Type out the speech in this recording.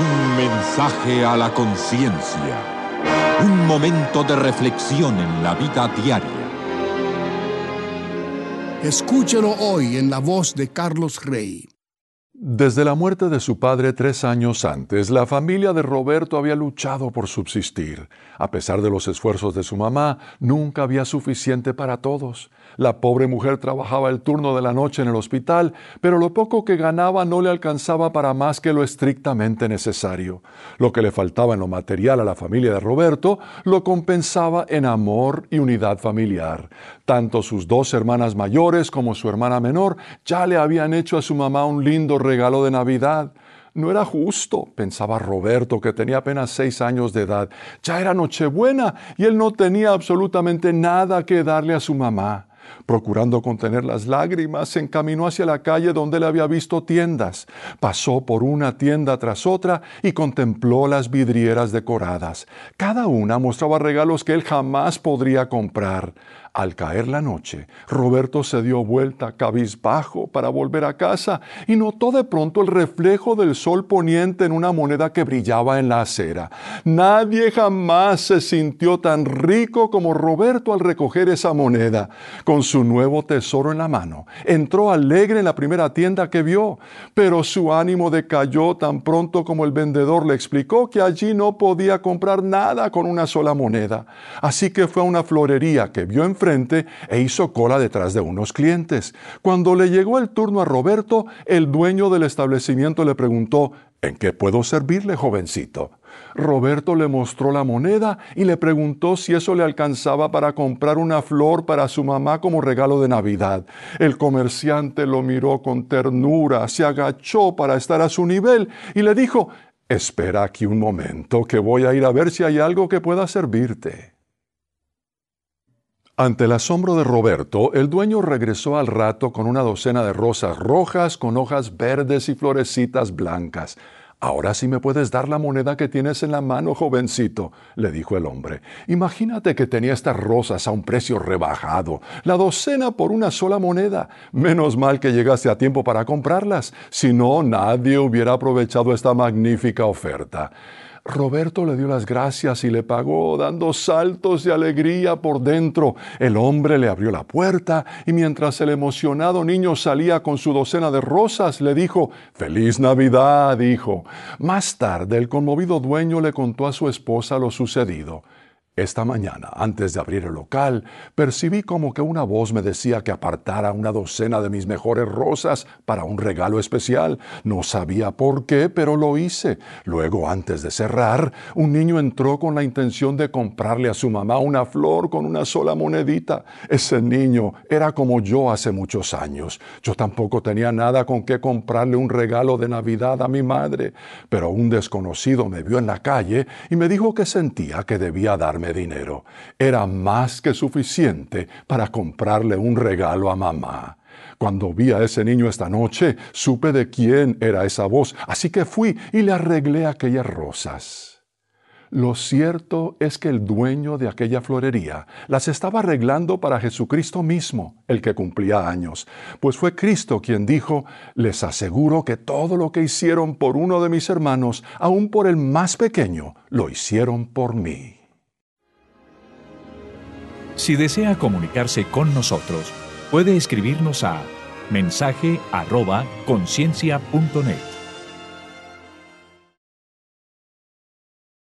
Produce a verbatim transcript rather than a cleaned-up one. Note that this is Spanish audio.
Un mensaje a la conciencia. Un momento de reflexión en la vida diaria. Escúchelo hoy en la voz de Carlos Rey. Desde la muerte de su padre tres años antes, la familia de Roberto había luchado por subsistir. A pesar de los esfuerzos de su mamá, nunca había suficiente para todos. La pobre mujer trabajaba el turno de la noche en el hospital, pero lo poco que ganaba no le alcanzaba para más que lo estrictamente necesario. Lo que le faltaba en lo material a la familia de Roberto, lo compensaba en amor y unidad familiar. Tanto sus dos hermanas mayores como su hermana menor ya le habían hecho a su mamá un lindo regalo de Navidad. No era justo, pensaba Roberto, que tenía apenas seis años de edad. Ya era Nochebuena y él no tenía absolutamente nada que darle a su mamá. Procurando contener las lágrimas, se encaminó hacia la calle donde él había visto tiendas. Pasó por una tienda tras otra y contempló las vidrieras decoradas. Cada una mostraba regalos que él jamás podría comprar. Al caer la noche, Roberto se dio vuelta cabizbajo para volver a casa y notó de pronto el reflejo del sol poniente en una moneda que brillaba en la acera. Nadie jamás se sintió tan rico como Roberto al recoger esa moneda. Con su nuevo tesoro en la mano, entró alegre en la primera tienda que vio, pero su ánimo decayó tan pronto como el vendedor le explicó que allí no podía comprar nada con una sola moneda. Así que fue a una florería que vio en frente e hizo cola detrás de unos clientes. Cuando le llegó el turno a Roberto, el dueño del establecimiento le preguntó: ¿En qué puedo servirle, jovencito? Roberto le mostró la moneda y le preguntó si eso le alcanzaba para comprar una flor para su mamá como regalo de Navidad. El comerciante lo miró con ternura, se agachó para estar a su nivel y le dijo: «Espera aquí un momento, que voy a ir a ver si hay algo que pueda servirte». Ante el asombro de Roberto, el dueño regresó al rato con una docena de rosas rojas con hojas verdes y florecitas blancas. «Ahora sí me puedes dar la moneda que tienes en la mano, jovencito», le dijo el hombre. «Imagínate que tenía estas rosas a un precio rebajado, la docena por una sola moneda. Menos mal que llegaste a tiempo para comprarlas, si no, nadie hubiera aprovechado esta magnífica oferta». Roberto le dio las gracias y le pagó, dando saltos de alegría por dentro. El hombre le abrió la puerta y mientras el emocionado niño salía con su docena de rosas, le dijo: «¡Feliz Navidad, hijo!». Más tarde, el conmovido dueño le contó a su esposa lo sucedido. «Esta mañana, antes de abrir el local, percibí como que una voz me decía que apartara una docena de mis mejores rosas para un regalo especial. No sabía por qué, pero lo hice. Luego, antes de cerrar, un niño entró con la intención de comprarle a su mamá una flor con una sola monedita. Ese niño era como yo hace muchos años. Yo tampoco tenía nada con qué comprarle un regalo de Navidad a mi madre, pero un desconocido me vio en la calle y me dijo que sentía que debía darme dinero. Era más que suficiente para comprarle un regalo a mamá. Cuando vi a ese niño esta noche, supe de quién era esa voz, así que fui y le arreglé aquellas rosas». Lo cierto es que el dueño de aquella florería las estaba arreglando para Jesucristo mismo, el que cumplía años, pues fue Cristo quien dijo: «Les aseguro que todo lo que hicieron por uno de mis hermanos, aun por el más pequeño, lo hicieron por mí». Si desea comunicarse con nosotros, puede escribirnos a mensaje arroba conciencia punto net.